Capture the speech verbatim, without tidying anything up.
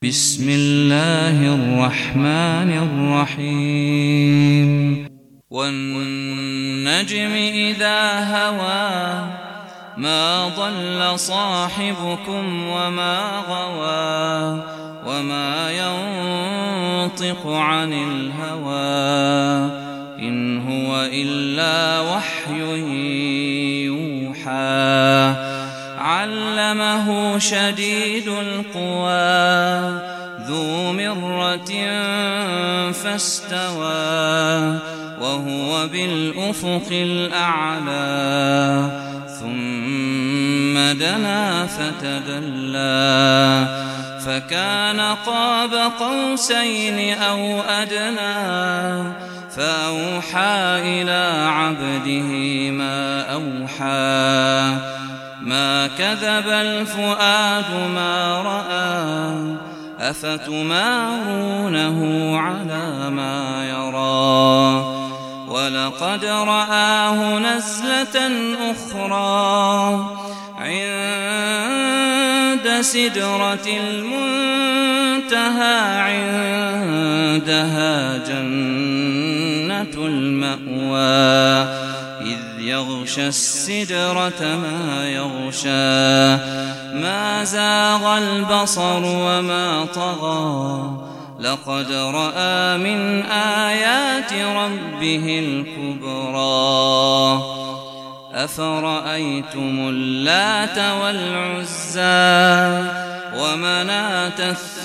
بسم الله الرحمن الرحيم والنجم إذا هوى ما ضل صاحبكم وما غوى وما ينطق عن الهوى إن هو إلا وحي يوحى علمه شديد القوى ذو مرة فاستوى وهو بالأفق الأعلى ثم دنا فتدلى فكان قاب قوسين أو أدنى فأوحى إلى عبده ما أوحى ما كذب الفؤاد ما رأى أفتمارونه على ما يرى ولقد رآه نزلة أخرى عند سدرة المنتهى عندها جنة المأوى إذ يغشى السدرة ما يغشى ما زاغ البصر وما طغى لقد رأى من آيات ربه الكبرى أفرأيتم اللات والعزى ومناة الثالثة